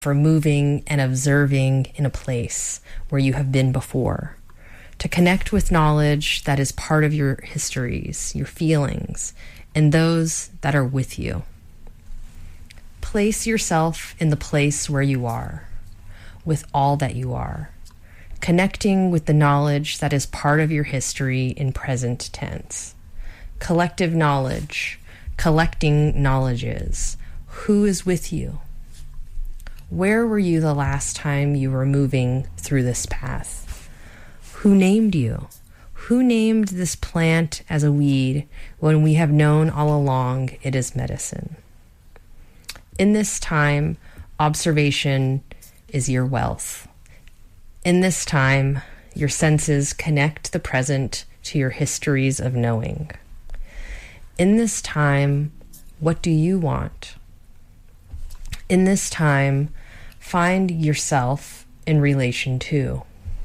for moving and observing in a place where you have been before, to connect with knowledge that is part of your histories, your feelings, and those that are with you. Place yourself in the place where you are, with all that you are, connecting with the knowledge that is part of your history in present tense. Collective knowledge, collecting knowledges. Who is with you? Where were you the last time you were moving through this path? Who named you? Who named this plant as a weed when we have known all along it is medicine? In this time, observation is your wealth. In this time, your senses connect the present to your histories of knowing. In this time, what do you want? In this time, find yourself in relation to.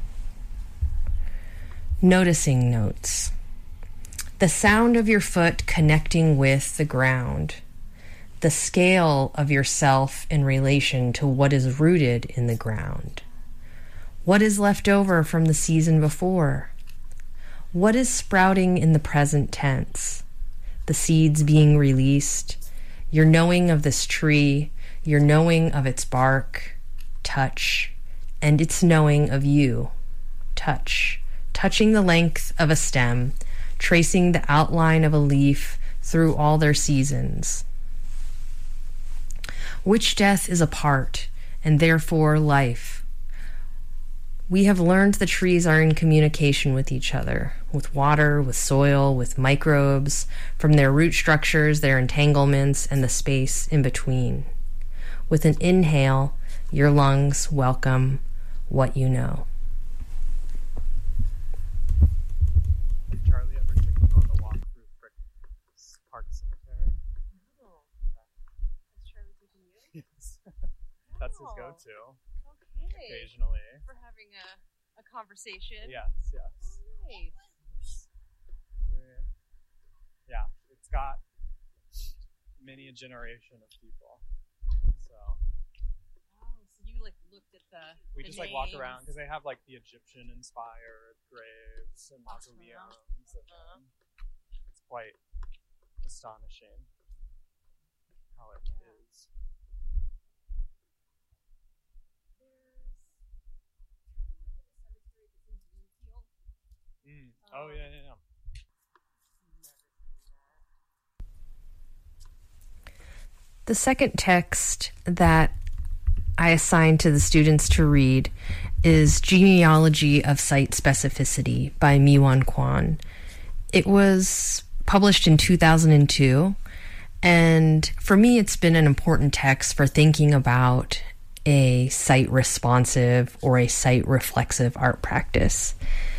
Noticing notes. The sound of your foot connecting with the ground. The scale of yourself in relation to what is rooted in the ground. What is left over from the season before? What is sprouting in the present tense? The seeds being released, your knowing of this tree, your knowing of its bark, touch, and its knowing of you, touch, touching the length of a stem, tracing the outline of a leaf through all their seasons. Which death is a part, and therefore life? We have learned the trees are in communication with each other, with water, with soil, with microbes, from their root structures, their entanglements, and the space in between. With an inhale, your lungs welcome what you know. Did Charlie ever take you on the walk through Frick Park Cemetery? No. Has Charlie taken you? Yes. That's his go-to. Okay. Occasionally. For having a conversation. Yes. Oh, nice. Yeah, it's got many a generation of people. So So you looked at we the just walk names. around because they have the Egyptian-inspired graves and mausoleums, and it's quite astonishing how it is. Oh yeah. The second text that I assigned to the students to read is Genealogy of Site Specificity by Mi-Wan Kwon. It was published in 2002, and for me it's been an important text for thinking about a site-responsive or a site-reflexive art practice.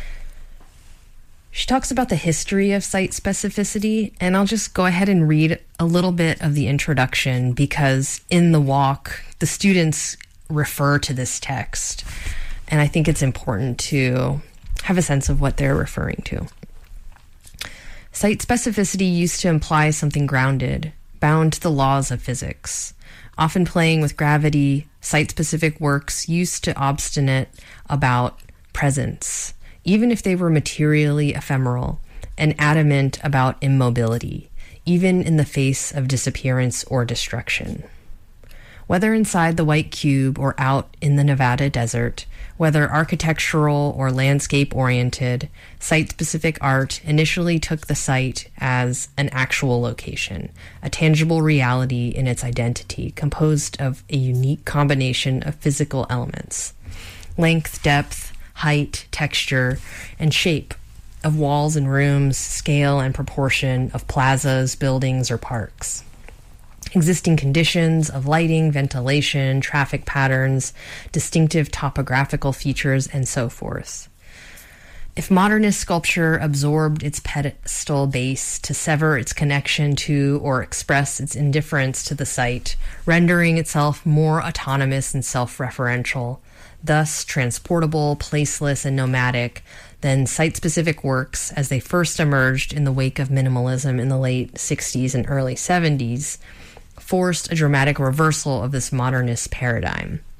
She talks about the history of site specificity, and I'll just go ahead and read a little bit of the introduction because in the walk, the students refer to this text, and I think it's important to have a sense of what they're referring to. Site specificity used to imply something grounded, bound to the laws of physics. Often playing with gravity, site-specific works used to obstinate about presence, even if they were materially ephemeral, and adamant about immobility, even in the face of disappearance or destruction. Whether inside the white cube or out in the Nevada desert, whether architectural or landscape-oriented, site-specific art initially took the site as an actual location, a tangible reality in its identity, composed of a unique combination of physical elements: length, depth, height, texture, and shape of walls and rooms, scale and proportion of plazas, buildings, or parks. Existing conditions of lighting, ventilation, traffic patterns, distinctive topographical features, and so forth. If modernist sculpture absorbed its pedestal base to sever its connection to or express its indifference to the site, rendering itself more autonomous and self-referential, thus transportable, placeless, and nomadic, than site-specific works as they first emerged in the wake of minimalism in the late 60s and early 70s, forced a dramatic reversal of this modernist paradigm.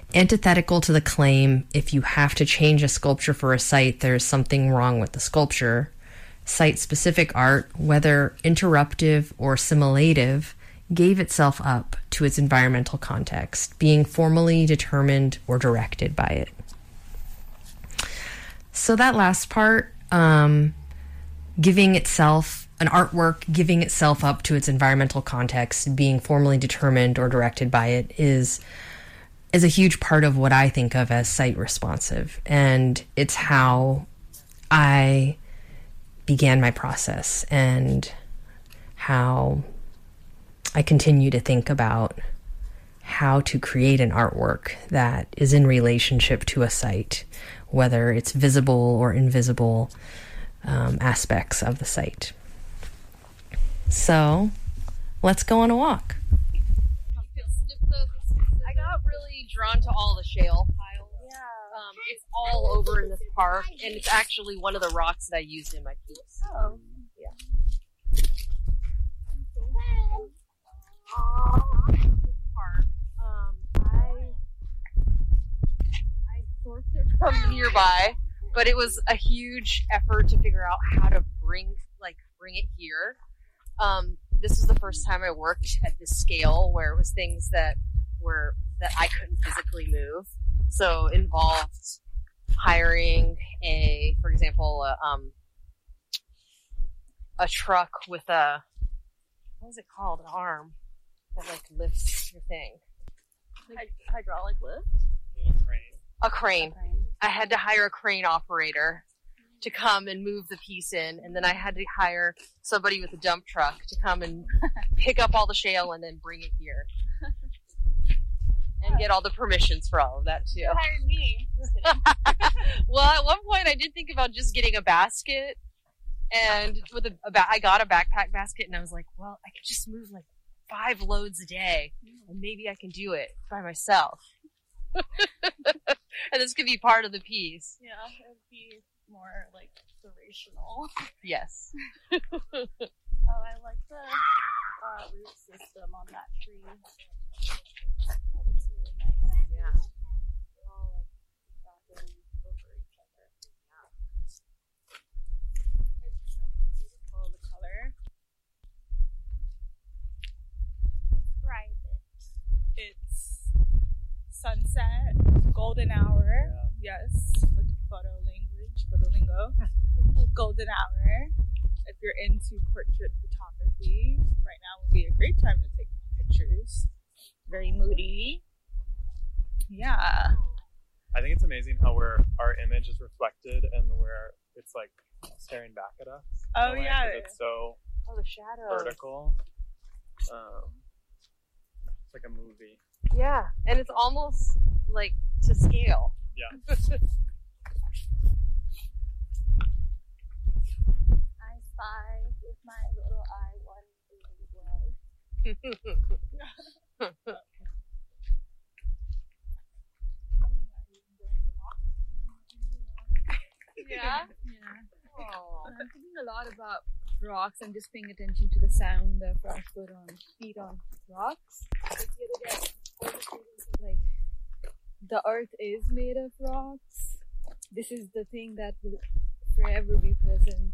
Antithetical to the claim, if you have to change a sculpture for a site, there's something wrong with the sculpture, site-specific art, whether interruptive or assimilative, gave itself up to its environmental context, being formally determined or directed by it. So that last part, giving itself, an artwork giving itself up to its environmental context, being formally determined or directed by it, is a huge part of what I think of as site responsive. And it's how I began my process and how I continue to think about how to create an artwork that is in relationship to a site, whether it's visible or invisible aspects of the site. So let's go on a walk. I got really drawn to all the shale piles. Yeah. It's all over in this park, and it's actually one of the rocks that I used in my piece. Oh. This park, I sourced it from nearby, but it was a huge effort to figure out how to bring it here. This is the first time I worked at this scale where it was things that I couldn't physically move. So involved hiring for example, a truck with what is it called? An arm that lifts your thing. Hydraulic lift? Little crane. A crane. I had to hire a crane operator to come and move the piece in, and then I had to hire somebody with a dump truck to come and pick up all the shale and then bring it here. And get all the permissions for all of that too. You hired me. Well, at one point I did think about just getting a basket, and with I got a backpack basket, and I was like, well, I could just move 5 loads a day, and maybe I can do it by myself. And this could be part of the piece. Yeah, it would be more inspirational. Yes. Oh, I like the root system on that tree. That looks really nice. Yeah. They're all wrapping over each other. It's so beautiful, the color. Describe it. It's sunset, golden hour. Yes, photo lingo. Golden hour. If you're into portrait photography, right now would be a great time to take pictures. Very moody. Yeah. I think it's amazing how our image is reflected and where it's staring back at us. Oh, in a way, yeah. 'cause it's so Oh, the shadow. vertical. It's like a movie. Yeah, and it's almost to scale. Yeah. I spy with my little eye one in the world. Yeah. Oh. I'm thinking a lot about rocks and just paying attention to the sound of our feet on rocks. The earth is made of rocks. This is the thing that will forever be present.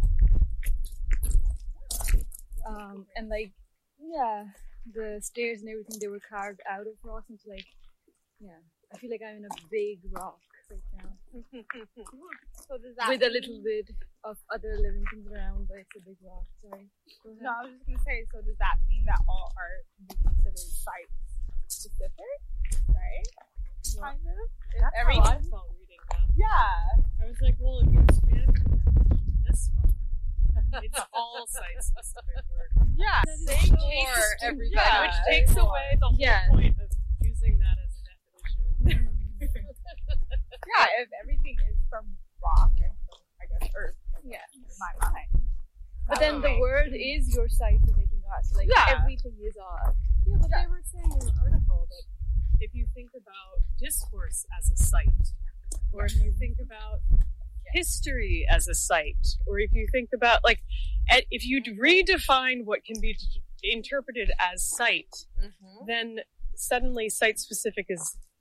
And the stairs and everything, they were carved out of rocks. And I feel like I'm in a big rock right now. So does that With a little bit of other living things around, but it's a big rock. Sorry. Go ahead. No, I was just gonna say. So does that mean that all art can be considered site specific? Right? Kind of. That's Every how I felt reading that. yeah. I was like, well, if you expand this far, it's all site-specific work. Yeah. Say more, everybody. Yeah. Which takes away the whole Yes. point of using that as a definition. Yeah. If everything is from rock and from, I guess, earth. Yeah. In my mind. But then the world is your site for making art. So Yeah. everything is art. Yeah, but they were saying in the article that if you think about discourse as a site, or if you think about history as a site, or if you think about, if you redefine what can be interpreted as site, Mm-hmm. then suddenly site-specific is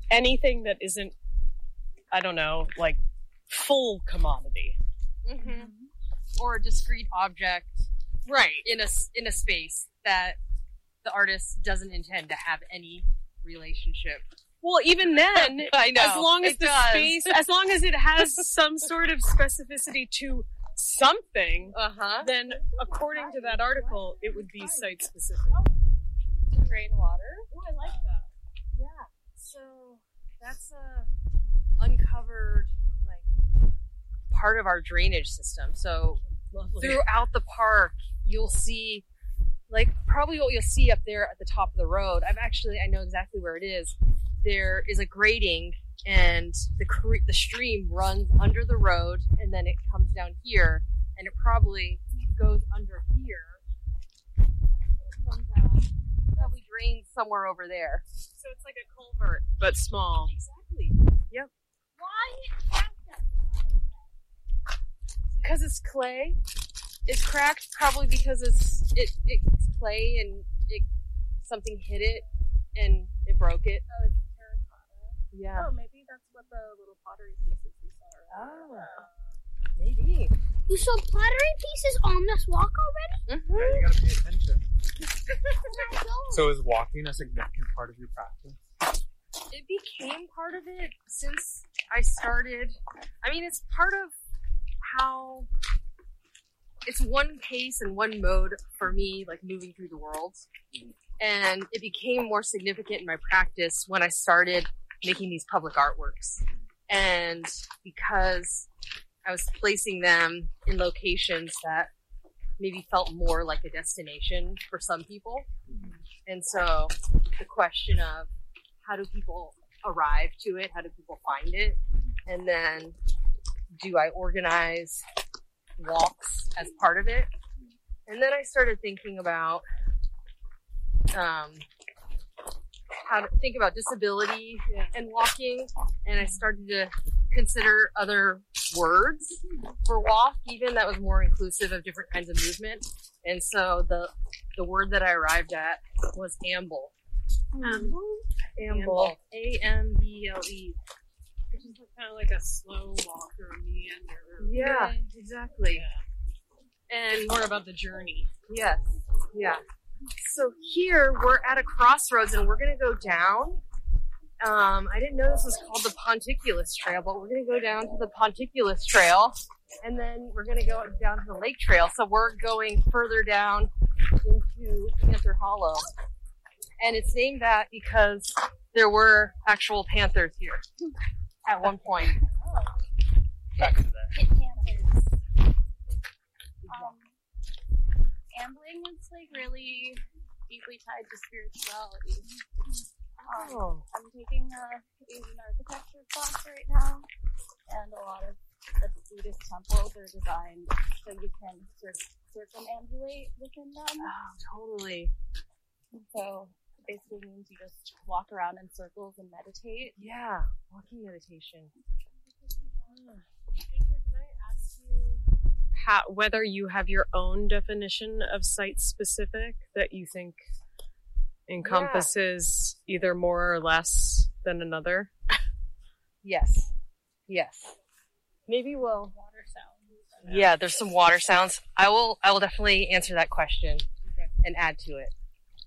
anything that isn't, I don't know, like full commodity. Mm-hmm. Or a discrete object Right. in a space that the artist doesn't intend to have any relationship. Well, even then, I know, as long as it the does. space, as long as it has some sort of specificity to something, then according to that article, it would be site specific. To drain water. Oh, I like that. Yeah. So that's a uncovered like part of our drainage system. So Lovely. throughout the park, you'll see like probably what you'll see up there at the top of the road. I know exactly where it is. There is a grading, and the stream runs under the road, and then it comes down here, and it probably goes under here, comes out, probably drains somewhere over there. So it's like a culvert, but small. Exactly. Yep. Why? Because it's clay. It's cracked probably because it's clay and something hit it and it broke it. Oh, it's terracotta. Yeah. Oh, maybe that's what the little pottery pieces we saw. Oh. Maybe. You saw pottery pieces on this walk already? Mm-hmm. Yeah, you gotta pay attention. Oh my God. So is walking a significant part of your practice? It became part of it since I started. I mean, it's part of how it's one pace and one mode for me, like moving through the world. And it became more significant in my practice when I started making these public artworks. And because I was placing them in locations that maybe felt more like a destination for some people. And so the question of how do people arrive to it? How do people find it? And then do I organize walks as part of it? And then I started thinking about how to think about disability and walking, and I started to consider other words for walk, even that was more inclusive of different kinds of movement. And so the word that I arrived at was amble. Amble. A-M-B-L-E. Which is kind of like a slow walk or a meander. Yeah, exactly. And more about the journey. Yes. Yeah. So here we're at a crossroads and we're going to go down. I didn't know this was called the Ponticulus Trail, but we're going to go down to the Ponticulus Trail and then we're going to go down to the Lake Trail. So we're going further down into Panther Hollow. And it's named that because there were actual panthers here at one point. Back to that. Pit panthers. Ambling is like really deeply tied to spirituality. I'm taking a Asian architecture class right now, and a lot of the Buddhist temples are designed so you can circumambulate within them. Oh, totally. So it basically means you just walk around in circles and meditate. Yeah, walking meditation. Can I ask you whether you have your own definition of site specific that you think encompasses either more or less than another? Yes. Yes. Maybe we'll. Water sounds. Yeah, there's some water sounds. I will definitely answer that question and add to it.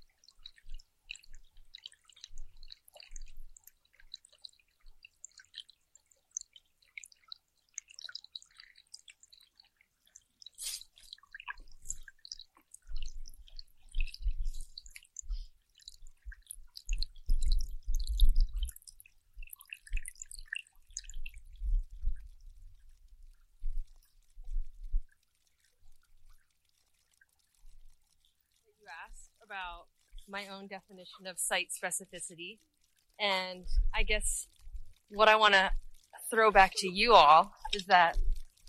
Asked about my own definition of site specificity, and I guess what I want to throw back to you all is that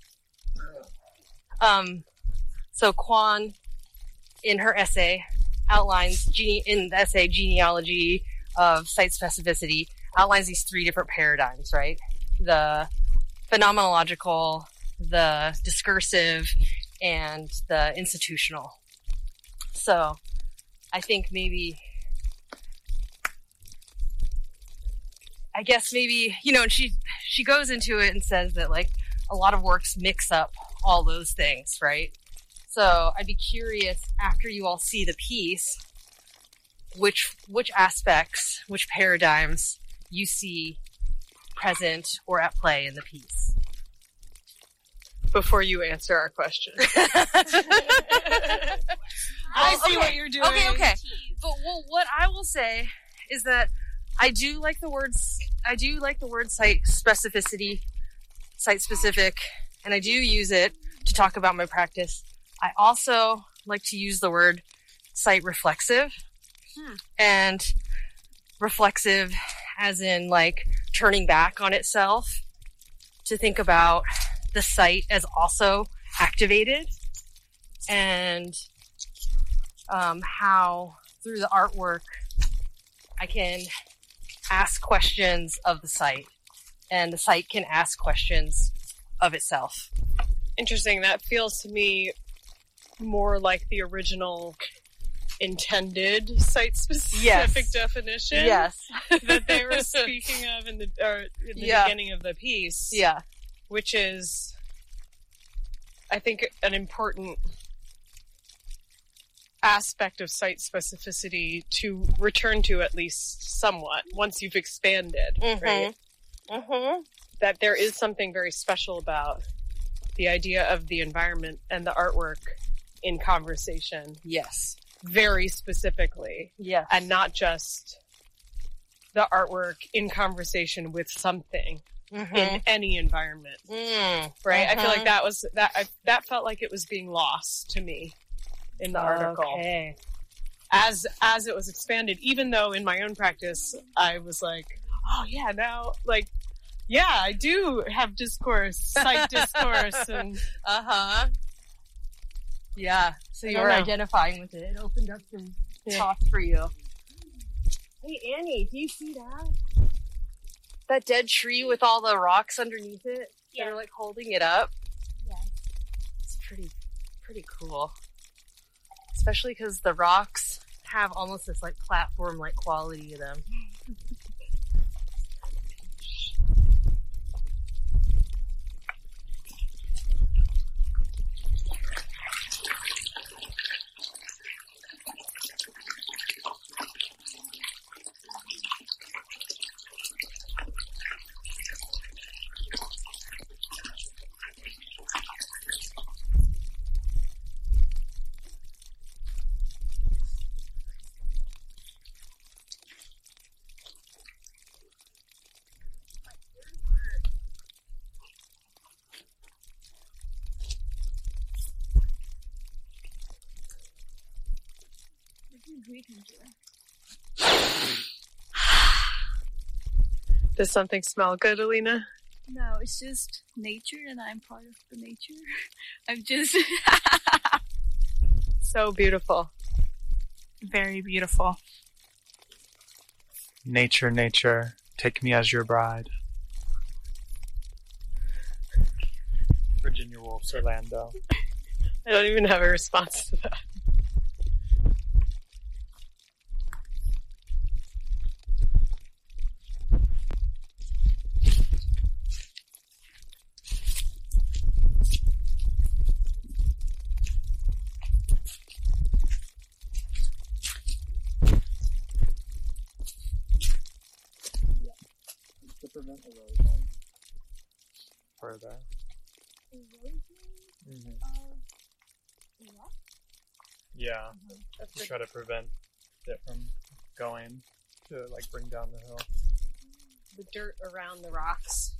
so Kwan in her essay outlines in the essay Genealogy of Site Specificity outlines these three different paradigms, right? The phenomenological, the discursive, and the institutional. So I think maybe I guess maybe, and she goes into it and says that like a lot of works mix up all those things, right? So I'd be curious, after you all see the piece, which aspects, which paradigms you see present or at play in the piece. Before you answer our question. I see what you're doing. Okay. But what I will say is that I do like the word site specificity, site specific, and I do use it to talk about my practice. I also like to use the word site reflexive, and reflexive as in like turning back on itself to think about the site as also activated, and how through the artwork I can ask questions of the site, and the site can ask questions of itself. Interesting. That feels to me more like the original intended site-specific definition. Yes. That they were speaking of in the beginning of the piece. Yeah. Which is, I think, an important aspect of site specificity to return to, at least somewhat, once you've expanded, right? Mm-hmm. That there is something very special about the idea of the environment and the artwork in conversation. Yes. Very specifically. Yes. And not just the artwork in conversation with something in any environment. Right? I feel like that felt like it was being lost to me in the article. Okay. As it was expanded, even though in my own practice I was like, oh yeah, now like, yeah, I do have discourse, site discourse, and yeah. So you were identifying with it. It opened up some thoughts for you. Hey Annie, do you see that? That dead tree with all the rocks underneath it that are like holding it up? Yeah. It's pretty cool. Especially because the rocks have almost this like platform-like quality to them. Does something smell good, Alina? No, it's just nature, and I'm part of the nature. I'm just so beautiful. Very beautiful. Nature, nature, take me as your bride. Virginia Woolf's Orlando. I don't even have a response to that. To prevent erosion. Further. Yeah. To try to prevent it from going to like bring down the hill. The dirt around the rocks.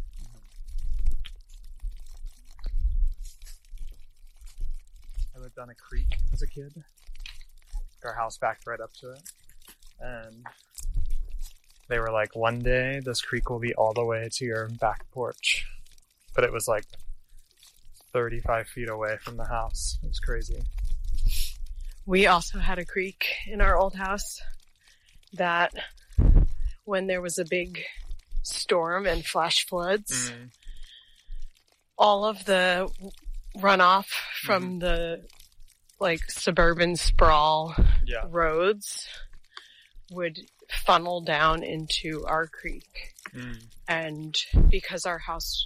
I lived on a creek as a kid. Our house backed right up to it. And they were like, one day this creek will be all the way to your back porch. But it was like 35 feet away from the house. It was crazy. We also had a creek in our old house that when there was a big storm and flash floods, all of the runoff from the like suburban sprawl roads would funnel down into our creek. And because our house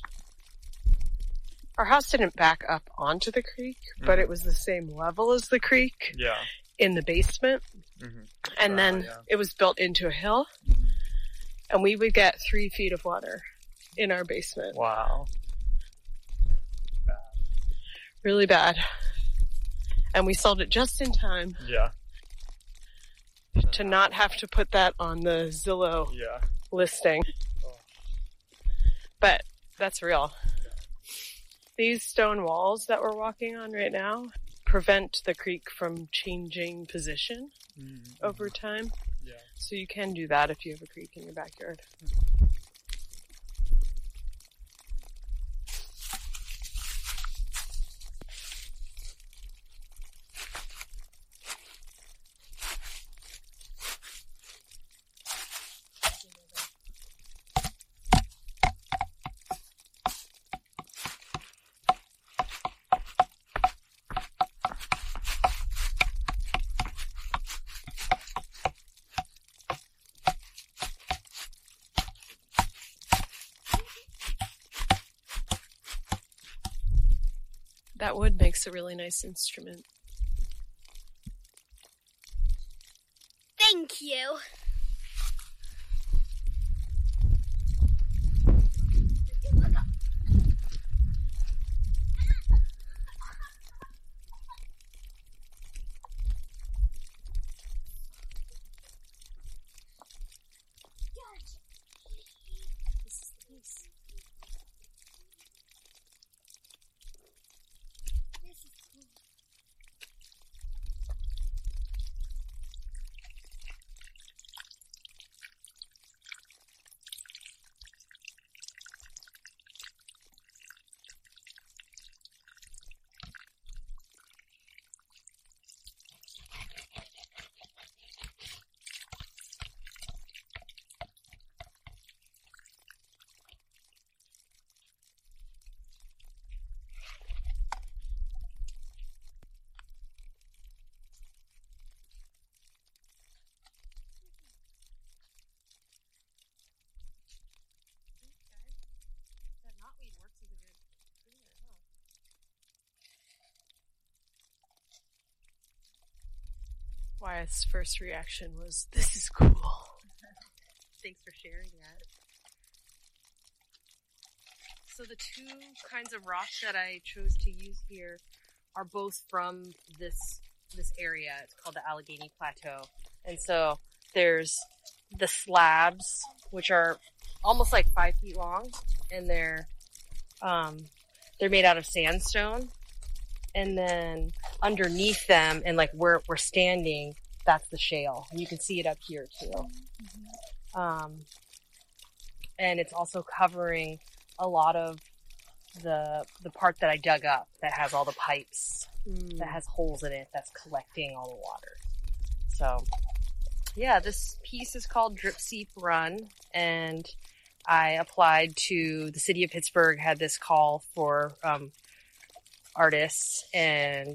didn't back up onto the creek, but it was the same level as the creek in the basement. And then it was built into a hill, and we would get 3 feet of water in our basement. Wow. Really bad. And we sold it just in time. To not have to put that on the Zillow listing. But that's real. These stone walls that we're walking on right now prevent the creek from changing position over time. So you can do that if you have a creek in your backyard. That wood makes a really nice instrument. Thank you. Wyatt's first reaction was, "This is cool." Thanks for sharing that. So the 2 kinds of rock that I chose to use here are both from this area. It's called the Allegheny Plateau. And so there's the slabs, which are almost like 5 feet long, and they're made out of sandstone. And then underneath them, and like where we're standing, that's the shale. And you can see it up here too. And it's also covering a lot of the part that I dug up that has all the pipes, that has holes in it, that's collecting all the water. So yeah, this piece is called Drip Seep Run, and I applied to the city of Pittsburgh, had this call for artists, and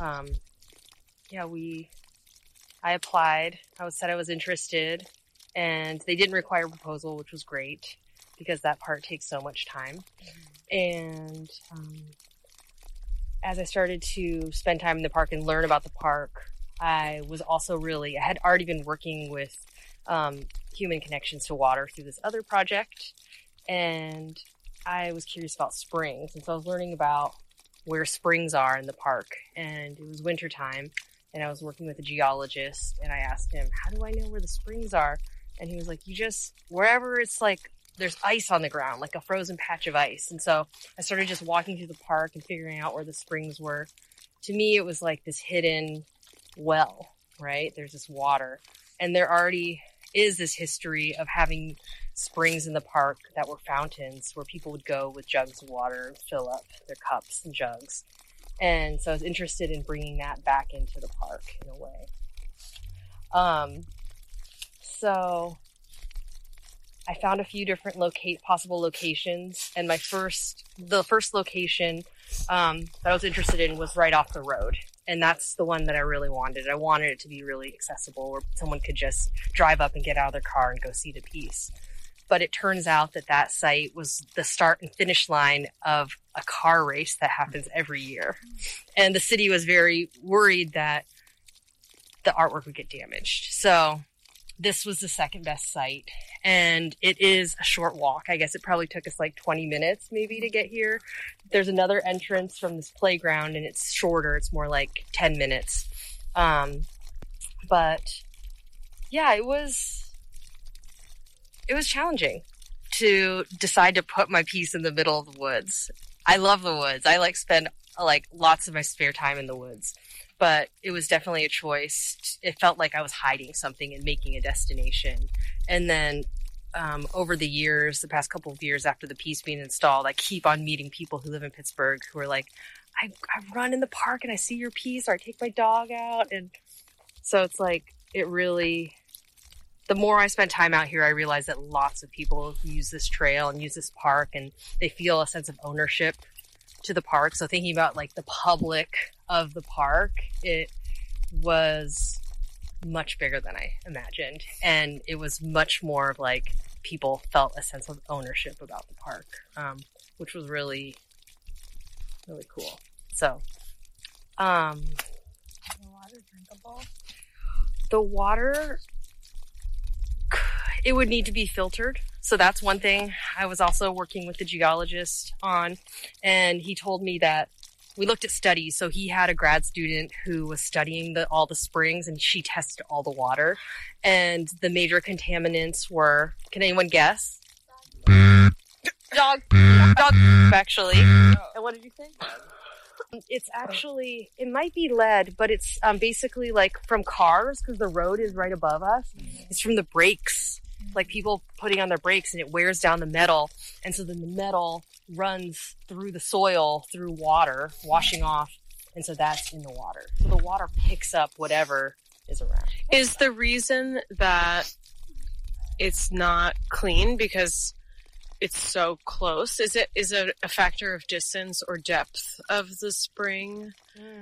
I applied. Said I was interested, and they didn't require a proposal, which was great because that part takes so much time. And as I started to spend time in the park and learn about the park, I had already been working with human connections to water through this other project, and I was curious about springs, and so I was learning about where springs are in the park. And it was wintertime, and I was working with a geologist, and I asked him, how do I know where the springs are? And he was like, wherever it's like there's ice on the ground, like a frozen patch of ice. And so I started just walking through the park and figuring out where the springs were. To me, it was like this hidden well, right? There's this water, and there already is this history of having springs in the park that were fountains where people would go with jugs of water and fill up their cups and jugs. And so I was interested in bringing that back into the park in a way. So I found a few different possible locations, and the first location that I was interested in was right off the road. And that's the one that I really wanted. I wanted it to be really accessible where someone could just drive up and get out of their car and go see the piece. But it turns out that site was the start and finish line of a car race that happens every year. And the city was very worried that the artwork would get damaged. So this was the second best site. And it is a short walk. I guess it probably took us like 20 minutes maybe to get here. There's another entrance from this playground and it's shorter. It's more like 10 minutes. But yeah, it was challenging to decide to put my piece in the middle of the woods. I love the woods. I spend lots of my spare time in the woods, but it was definitely a choice. It felt like I was hiding something and making a destination. And then, over the years, the past couple of years after the piece being installed, I keep on meeting people who live in Pittsburgh who are like, I run in the park and I see your piece, or I take my dog out. And so it's like, the more I spend time out here, I realize that lots of people use this trail and use this park and they feel a sense of ownership to the park. So thinking about the public of the park, it was much bigger than I imagined. And it was much more of people felt a sense of ownership about the park, which was really, really cool. So, The water drinkable? The water, it would need to be filtered. So that's one thing I was also working with the geologist on. And he told me that we looked at studies. So he had a grad student who was studying all the springs and she tested all the water. And the major contaminants were, can anyone guess? Dog, actually. And what did you say? It's actually, it might be lead, but it's basically from cars because the road is right above us. It's from the brakes, people putting on their brakes, and it wears down the metal. And so then the metal runs through the soil, through water, washing off. And so that's in the water. So the water picks up whatever is around. Is the reason that it's not clean because it's so close? Is it a factor of distance or depth of the spring?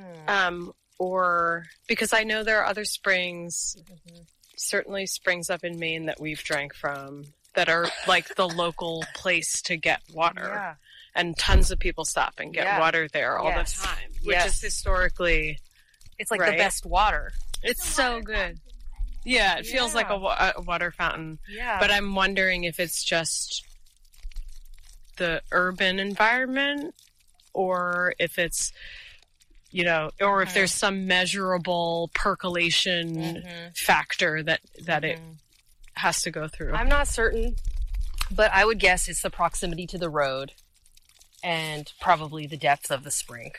Or because I know there are other springs, certainly springs up in Maine that we've drank from that are the local place to get water. Yeah. And tons of people stop and get water there all the time, which is historically, it's the best water. It's so good. Yeah, it feels like a water fountain. Yeah. But I'm wondering if it's just the urban environment or if it's, or if there's some measurable percolation factor that it has to go through. I'm not certain, but I would guess it's the proximity to the road and probably the depth of the spring.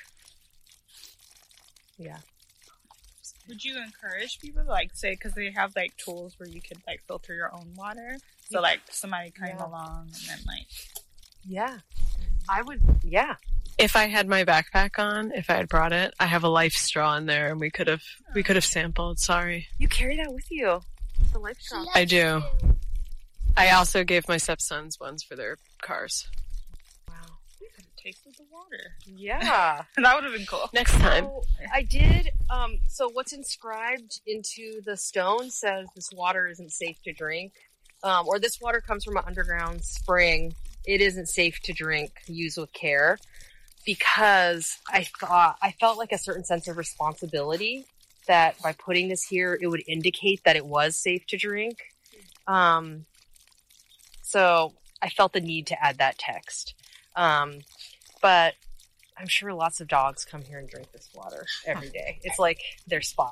Yeah. Would you encourage people say, because they have tools where you could filter your own water? So somebody came along and then yeah, I would. Yeah. If I had my backpack on, if I had brought it, I have a life straw in there, and we could have sampled. Sorry. You carry that with you. The life straw. I do. I also gave my stepsons ones for their cars. Wow. We could have tasted the water. Yeah. That would have been cool. Next time. So, I did. So what's inscribed into the stone says this water isn't safe to drink, or this water comes from an underground spring. It isn't safe to drink. Use with care. Because I felt a certain sense of responsibility that by putting this here, it would indicate that it was safe to drink. So I felt the need to add that text. But I'm sure lots of dogs come here and drink this water every day. It's their spot.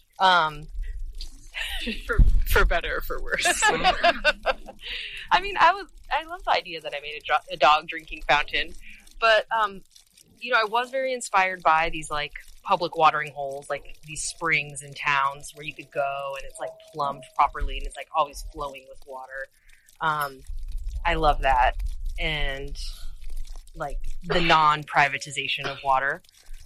For better or for worse. I mean, I love the idea that I made a dog drinking fountain, but I was very inspired by these public watering holes, these springs in towns where you could go and it's plumbed properly and it's always flowing with water. I love that, and the non-privatization of water.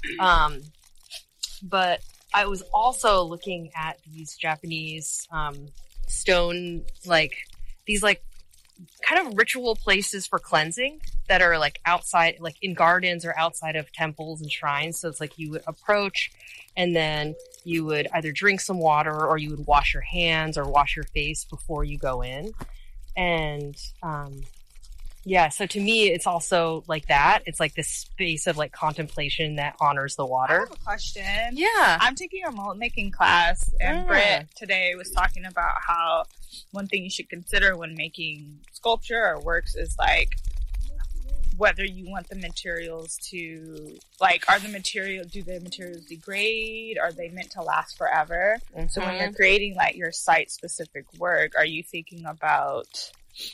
But I was also looking at these Japanese stone, these kind of ritual places for cleansing that are like outside, like in gardens or outside of temples and shrines. So it's like you would approach and then you would either drink some water or you would wash your hands or wash your face before you go in. And, yeah, so to me, it's also like that. It's like this space of like contemplation that honors the I water. have a question. Yeah. I'm taking a mold making class, and Britt today was talking about how one thing you should consider when making sculpture or works is like whether you want the materials to like do the materials degrade? Are they meant to last forever? Mm-hmm. So when you're creating like your site specific work, are you thinking about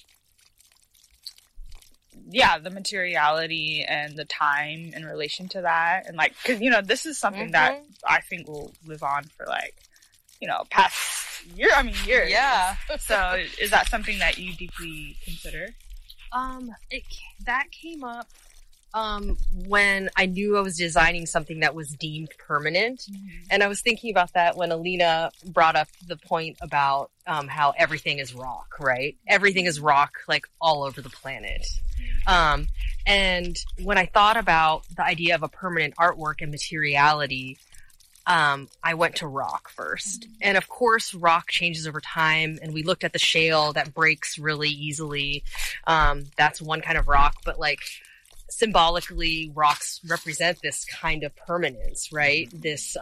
the materiality and the time in relation to that? And like, cause this is something that I think will live on for like, past years. Yeah. So is that something that you deeply consider? That came up when I knew I was designing something that was deemed permanent. And I was thinking about that when Alina brought up the point about how everything is rock, right? Everything is rock, like all over the planet. And when I thought about the idea of a permanent artwork and materiality, I went to rock first. And of course, rock changes over time. And we looked at the shale that breaks really easily. That's one kind of rock, but like symbolically, rocks represent this kind of permanence, right? This,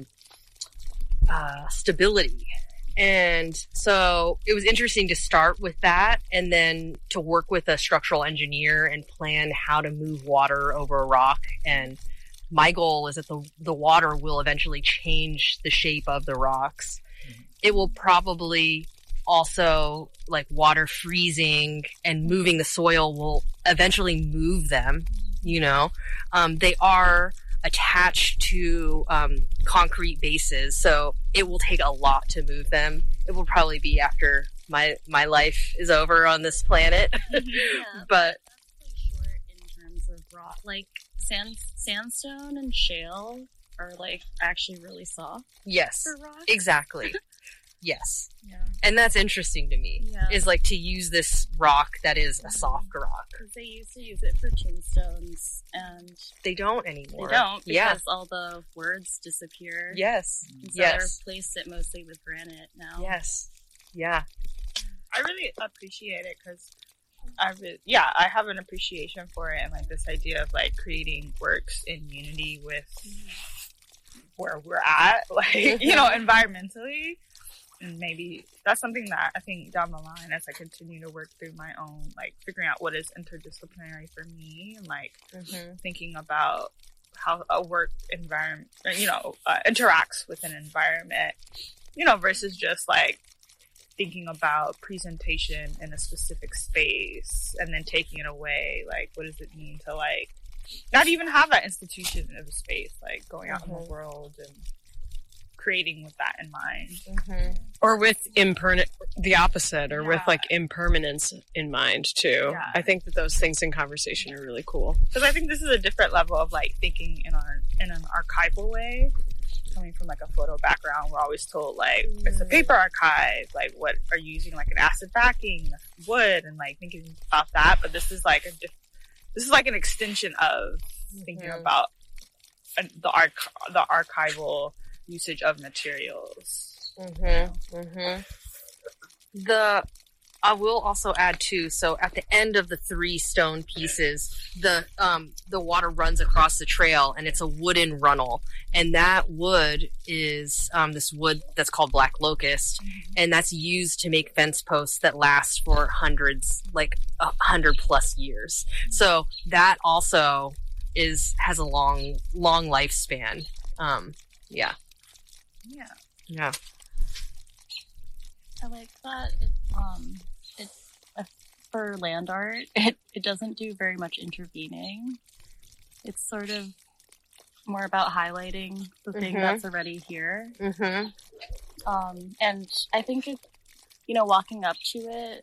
stability. And so it was interesting to start with that and then to work with a structural engineer and plan how to move water over a rock. And my goal is that the water will eventually change the shape of the rocks. It will probably also, like water freezing and moving the soil will eventually move them, They are attached to concrete bases, so it will take a lot to move them. It will probably be after my life is over on this planet. But that's pretty short in terms of rock. Like sandstone and shale are like actually really soft. Yes, for rock. Exactly. Yes. Yeah. And that's interesting to me, is like to use this rock that is a soft rock. Because they used to use it for tombstones, and they don't anymore. They don't, because all the words disappear. Yes. And so they're replaced it mostly with granite now. Yes. Yeah. I really appreciate it because I have an appreciation for it and like this idea of like creating works in unity with where we're at, like, environmentally. And maybe that's something that I think down the line as I continue to work through my own, like figuring out what is interdisciplinary for me and like thinking about how a work environment, interacts with an environment, versus just like thinking about presentation in a specific space and then taking it away. Like, what does it mean to like not even have that institution of a space, like going out in the world and creating with that in mind. Or with the opposite, or with like impermanence in mind too. Yeah. I think that those things in conversation are really cool. Because I think this is a different level of like thinking in an archival way. Coming from like a photo background, we're always told like it's a paper archive. Like, what are you using? Like an acid backing, wood, and like thinking about that. But this is like an extension of thinking about the archival usage of materials. I will also add too, so at the end of the 3 stone pieces, the water runs across the trail and it's a wooden runnel. And that wood is this wood that's called black locust, and that's used to make fence posts that last for hundreds, like 100+ years. So that also has a long lifespan. Yeah. I like that. For land art, it doesn't do very much intervening. It's sort of more about highlighting the thing that's already here. And I think it's, walking up to it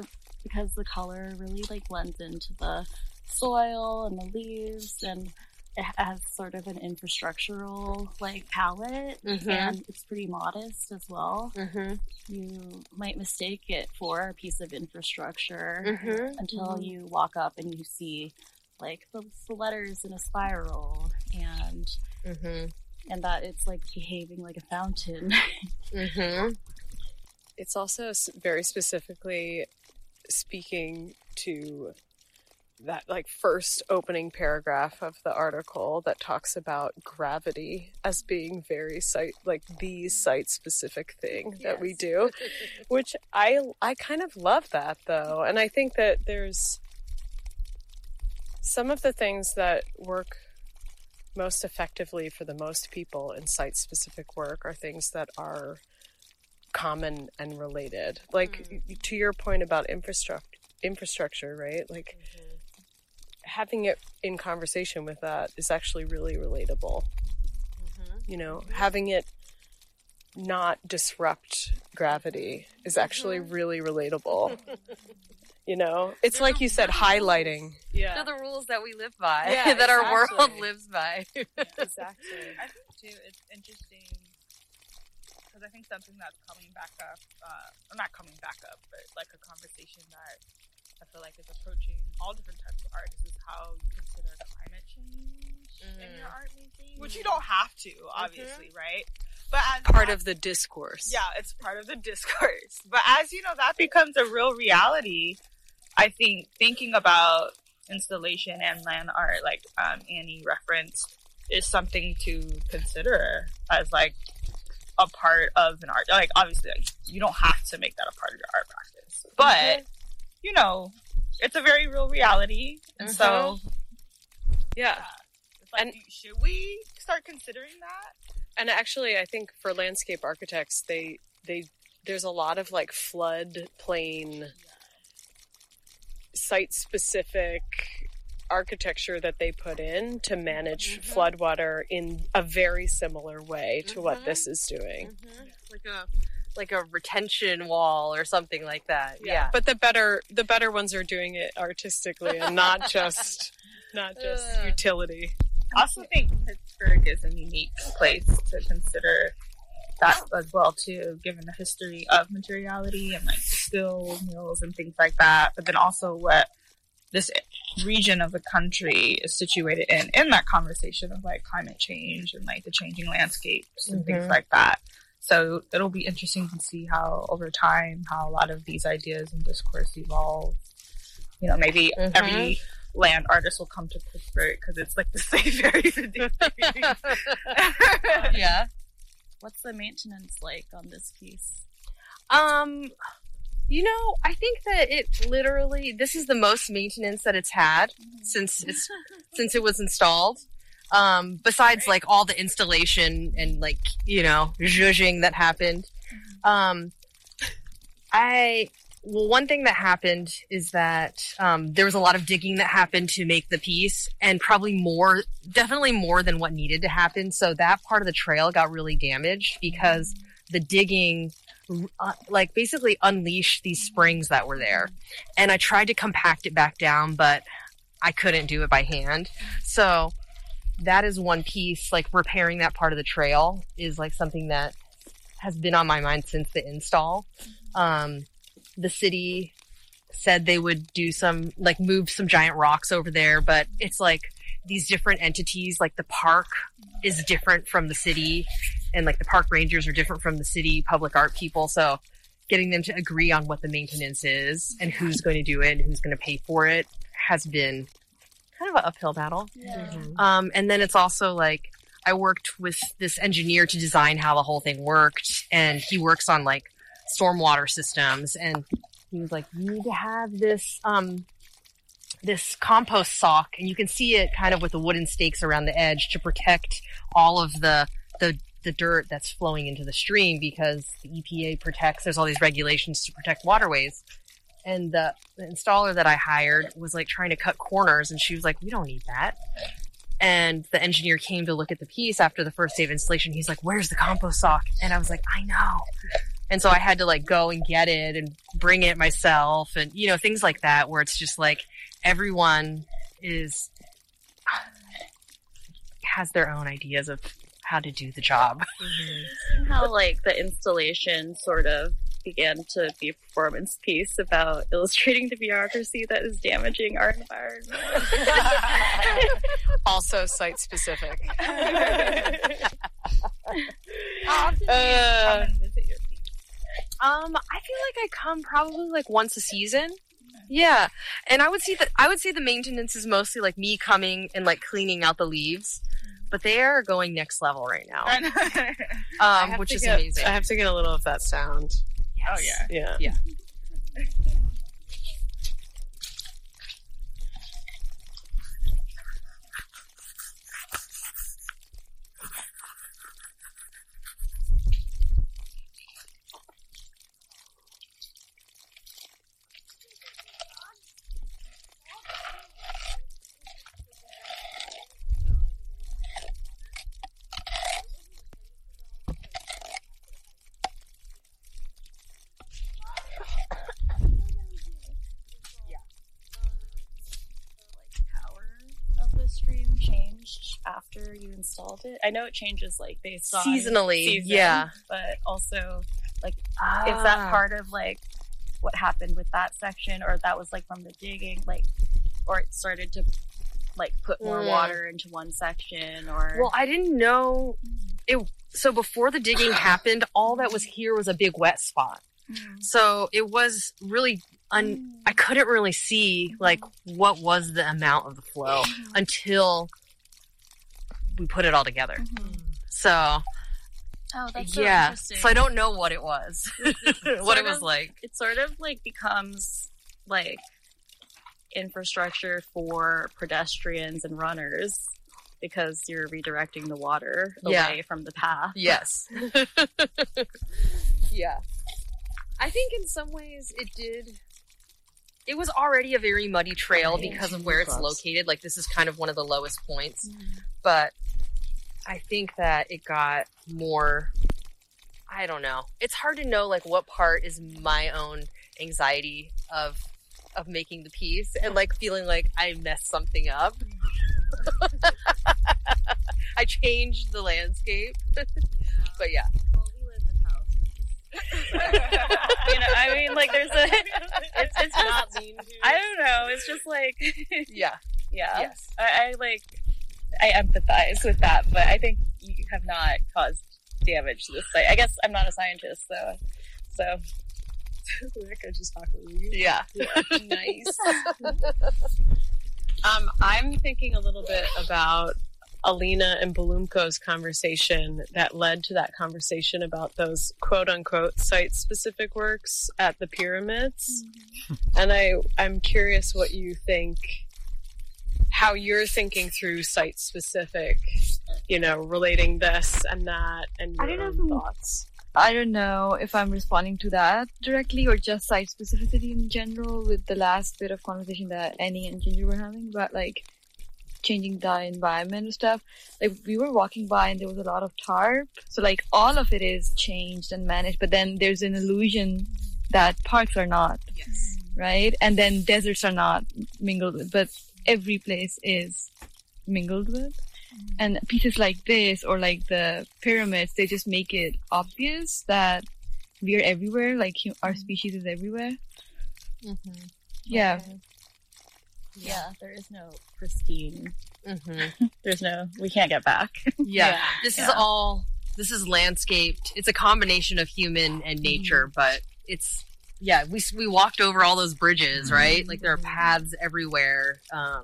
because the color really like blends into the soil and the leaves, and it has sort of an infrastructural like palette, and it's pretty modest as well. You might mistake it for a piece of infrastructure until you walk up and you see like the letters in a spiral, and that it's like behaving like a fountain. It's also very specifically speaking to that like first opening paragraph of the article that talks about gravity as being very the site specific thing that we do, which I kind of love that though. And I think that there's some of the things that work most effectively for the most people in site specific work are things that are common and related. Like to your point about infrastructure, right? Like having it in conversation with that is actually really relatable. You know, having it not disrupt gravity is actually really relatable. You know, it's like you said, highlighting. Yeah. They're the rules that we live by, Yeah, that our world lives by. Exactly. I think too, it's interesting because I think something that's coming back up, not coming back up, but like a conversation that I feel like is approaching all different types of art is how you consider climate change in your art making, which you don't have to, obviously, right? But as Part of the discourse. Yeah, it's part of the discourse. But as you know, that becomes a real reality. I think thinking about installation and land art, like Annie referenced, is something to consider as like a part of an art. Like obviously, like, you don't have to make that a part of your art practice, but you know, it's a very real reality, and so yeah. It's like, should we start considering that? And actually, I think for landscape architects, there's a lot of like floodplain site-specific architecture that they put in to manage floodwater in a very similar way to what this is doing. Like a retention wall or something like that. Yeah. But the better ones are doing it artistically and not just utility. I also think Pittsburgh is a unique place to consider that as well too, given the history of materiality and like steel mills and things like that. But then also what this region of the country is situated in that conversation of like climate change and like the changing landscapes and things like that. So it'll be interesting to see how over time, how a lot of these ideas and discourse evolve. You know, maybe every land artist will come to Pittsburgh because it's like the same very ridiculous. Yeah. What's the maintenance like on this piece? You know, I think that this is the most maintenance that it's had since it was installed. Besides like all the installation and like, you know, zhuzhing that happened. One thing that happened is that there was a lot of digging that happened to make the piece, and definitely more than what needed to happen. So that part of the trail got really damaged because the digging like basically unleashed these springs that were there. And I tried to compact it back down, but I couldn't do it by hand. So that is one piece, like repairing that part of the trail is like something that has been on my mind since the install. The city said they would do move some giant rocks over there, but it's like these different entities, like the park is different from the city, and like the park rangers are different from the city public art people. So getting them to agree on what the maintenance is and who's going to do it and who's going to pay for it has been kind of an uphill battle. And then it's also like I worked with this engineer to design how the whole thing worked, and he works on like stormwater systems, and he was like, you need to have this this compost sock, and you can see it kind of with the wooden stakes around the edge to protect all of the dirt that's flowing into the stream, because the EPA there's all these regulations to protect waterways. And the installer that I hired was like trying to cut corners, and she was like, we don't need that. And the engineer came to look at the piece after the first day of installation. He's like, where's the compost sock? And I was like, I know. And so I had to like go and get it and bring it myself, and, you know, things like that, where it's just like everyone is has their own ideas of how to do the job. How like the installation sort of began to be a performance piece about illustrating the bureaucracy that is damaging our environment. Also site specific. How often do you come and visit your piece? I feel like I come probably like once a season. Yeah. And I would say the maintenance is mostly like me coming and like cleaning out the leaves. But they are going next level right now. Which is amazing. I have to get a little of that sound. Yes. Oh yeah. Yeah. Stream changed after you installed it? I know it changes like based on seasonally, season, yeah. But also like is that part of like what happened with that section, or that was like from the digging, like, or it started to like put more water into one section, or well, I didn't know it. So before the digging happened, all that was here was a big wet spot. So it was really I couldn't really see like what was the amount of the flow until we put it all together. So that's so yeah, interesting. so I don't know what it was, what it was like. It sort of like becomes like infrastructure for pedestrians and runners because you're redirecting the water away from the path. Yes. Yeah. I think in some ways it was already a very muddy trail because of where it's located. Like, this is kind of one of the lowest points. But I think that it got more, I don't know. It's hard to know, like, what part is my own anxiety of making the piece and, like, feeling like I messed something up. I changed the landscape. But yeah. You know, I mean, like, there's it's just not mean. I don't know. It's just like, yeah. Yes. I empathize with that, but I think you have not caused damage to this site. I guess I'm not a scientist, so. I just talk with you. Yeah. Nice. I'm thinking a little bit about Alina and Balumko's conversation that led to that conversation about those quote-unquote site-specific works at the pyramids. And I'm curious what you think, how you're thinking through site-specific, you know, relating this and that and your own thoughts. I don't know if I'm responding to that directly or just site specificity in general with the last bit of conversation that Annie and Ginger were having about, like, changing the environment and stuff. Like, we were walking by and there was a lot of tarp, so like all of it is changed and managed, but then there's an illusion that parks are not, right? And then deserts are not mingled with, but every place is mingled with. And pieces like this or like the pyramids, they just make it obvious that we are everywhere, like our species is everywhere. Yeah, there is no pristine. We can't get back. This is landscaped. It's a combination of human and nature, but it's, we walked over all those bridges, right? Like, there are paths everywhere.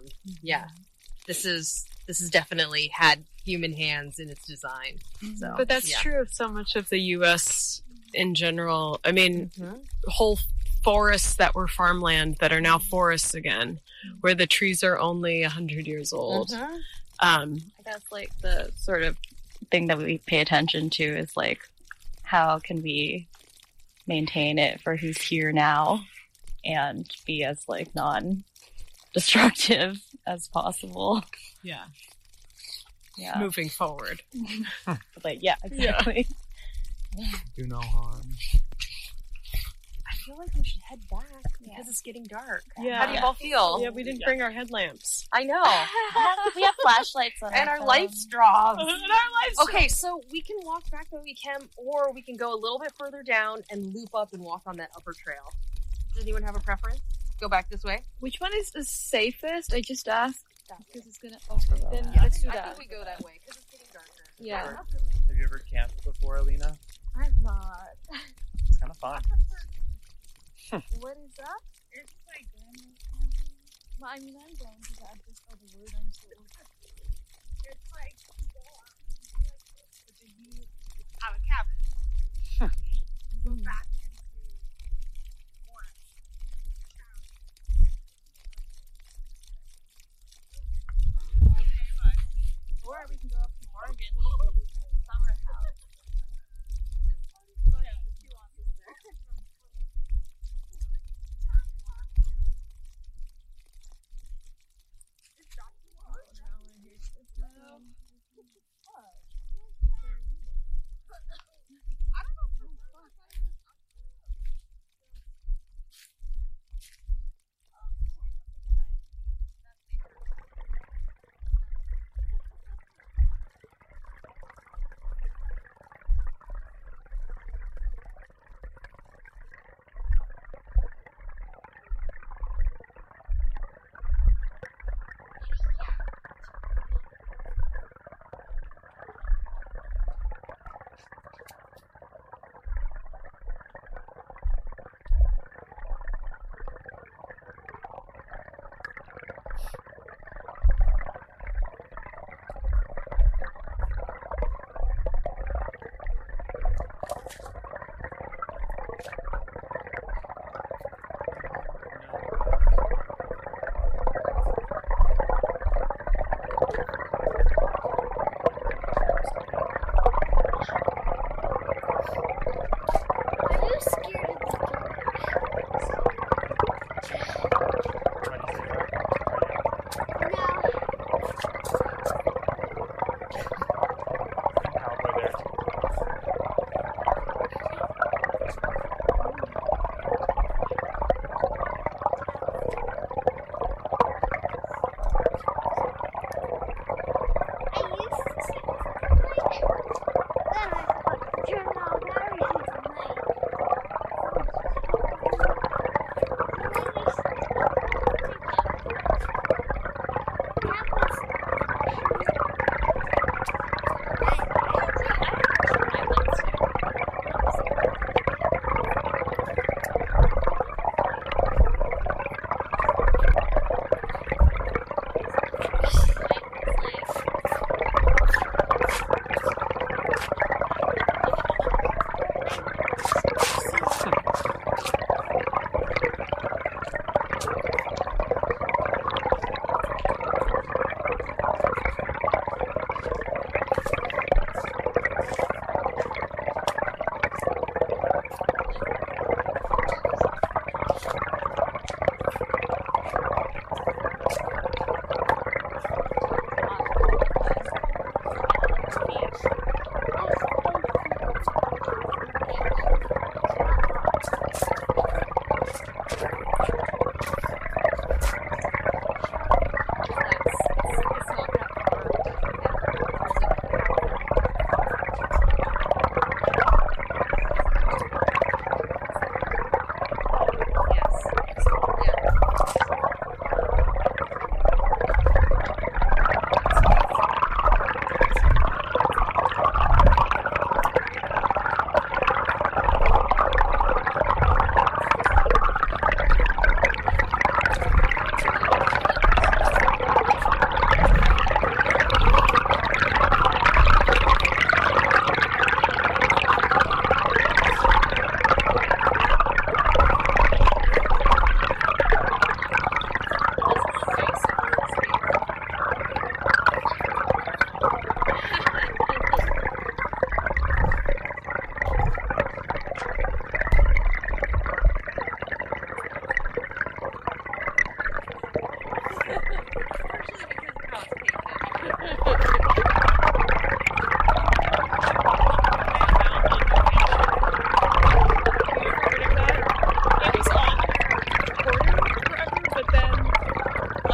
This has definitely had human hands in its design. So, but that's true of so much of the U.S. in general. I mean, whole forests that were farmland that are now forests again, where the trees are only 100 years old. I guess, like, the sort of thing that we pay attention to is, like, how can we maintain it for who's here now and be as, like, non-destructive as possible. Yeah. Moving forward. Like, exactly. Do no harm. I feel like we should head back because it's getting dark. Yeah. How do you all feel? Yeah, we didn't bring our headlamps. I know. We have flashlights on And our phone. lights dropped. And our lights Okay, so we can walk back the way we can, or we can go a little bit further down and loop up and walk on that upper trail. Does anyone have a preference? Go back this way? Which one is the safest? I just asked because it's gonna. Then Yeah, let's do I that. think we go that way because it's getting darker. Yeah. Have you ever camped before, Alina? I've not. It's kind of fun. What is that? It's like grandma's camping. But I mean, I'm going to that. Just by the word, I'm so. It's like you go out but then you have a cabin. You go back into warmth. Or we can go up to Morgan, summer house.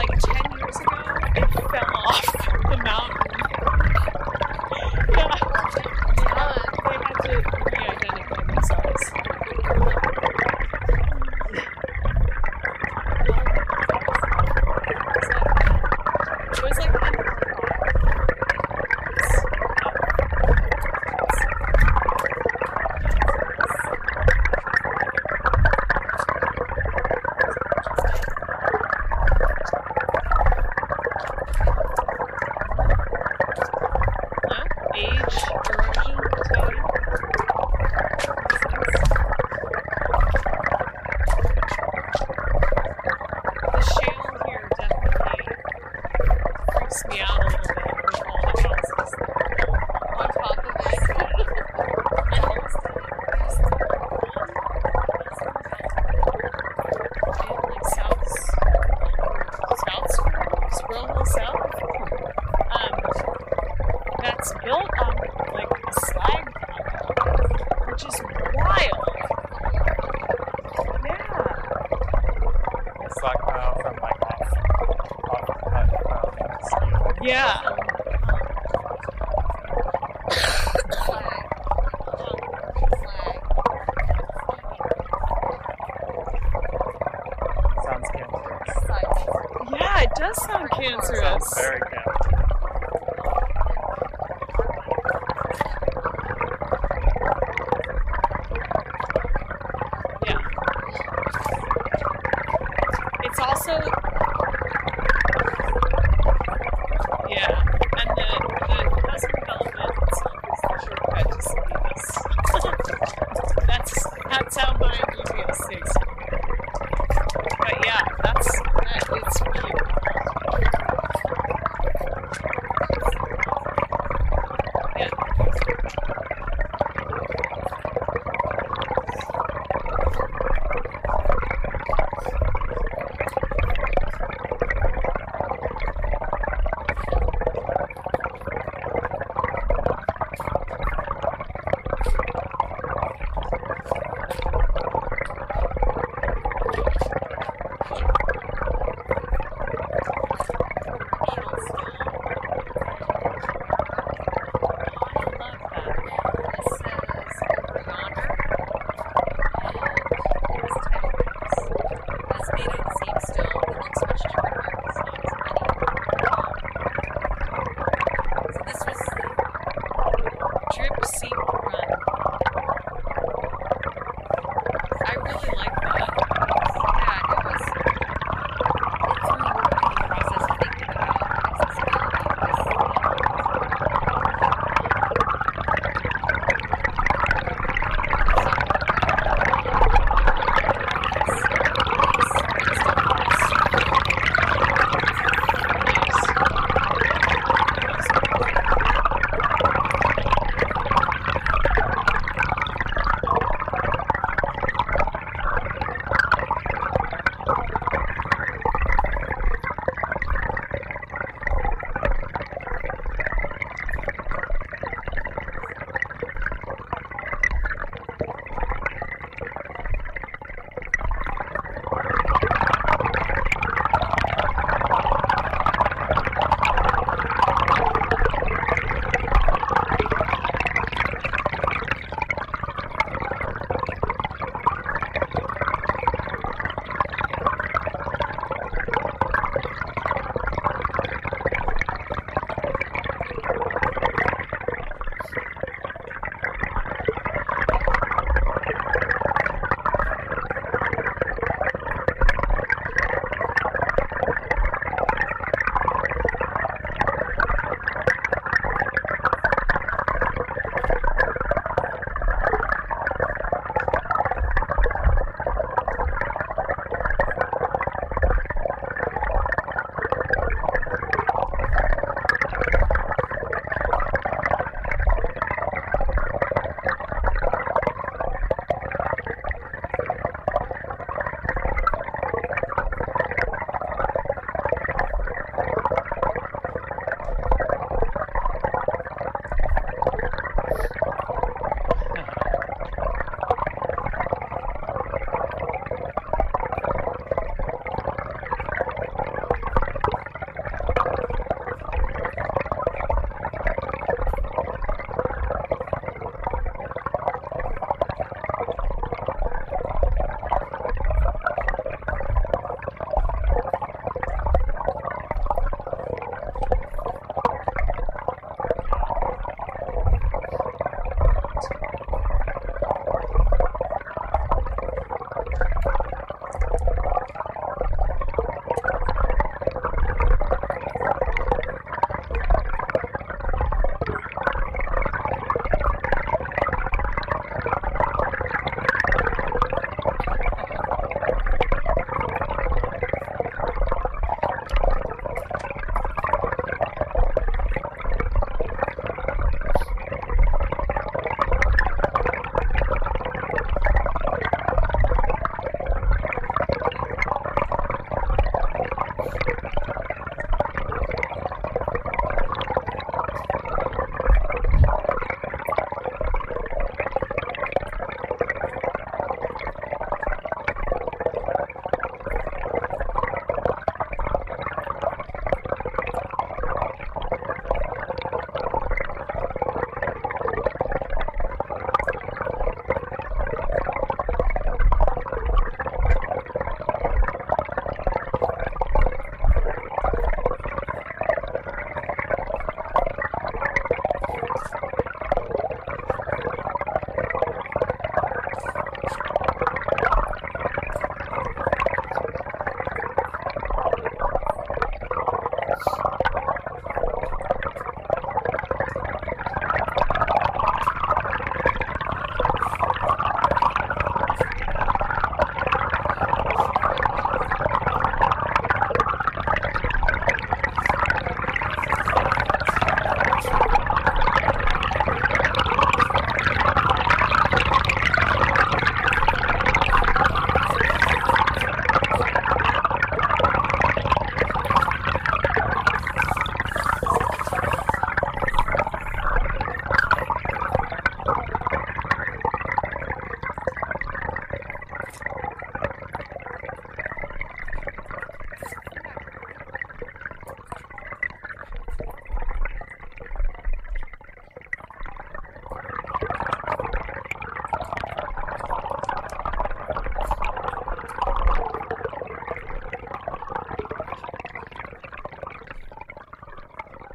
like 10 years ago, it fell off the mountain. Yeah. They had to re-identify themselves. It was like me out a little bit with all the houses on top of it. And there's like South Squirrel Hill South. That's built on like a slag pile, which is wild. It's like from like off Yeah. Sounds cancerous. Yeah, it does sound cancerous. Sounds very cancerous. Yeah. It's also yeah, and the housing development itself is the shortcut to cities. That's how my UBS takes it. But yeah, it's cute.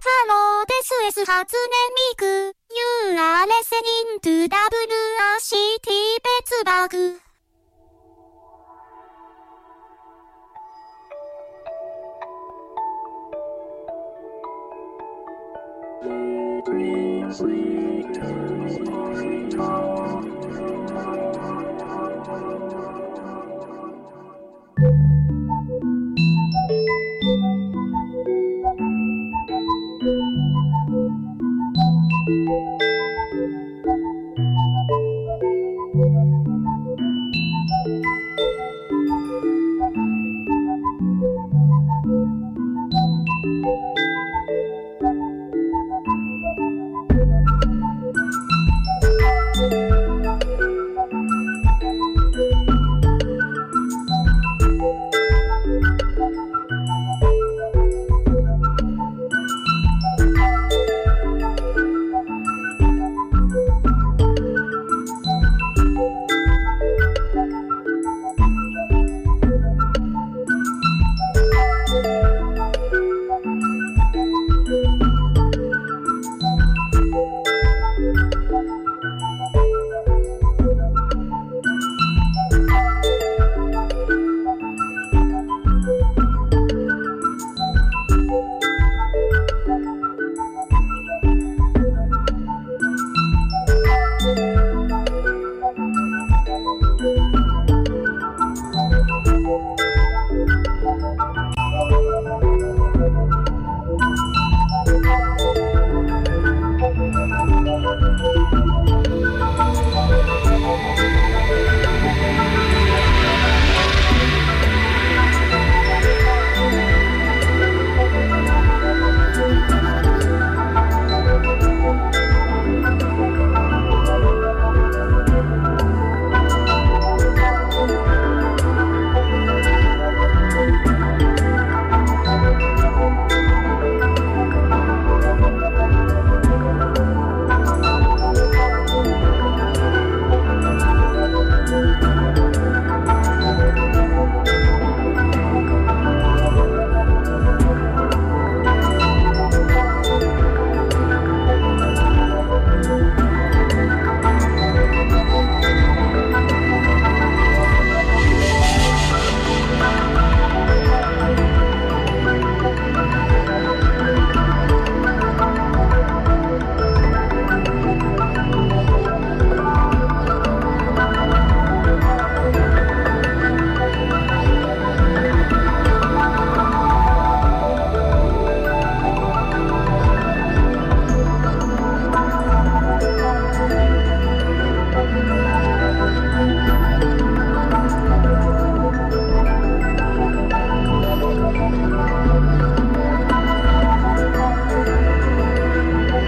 Hello, this is Hatsune Miku. You are listening to WRCT Pittsburgh. Dreams lead to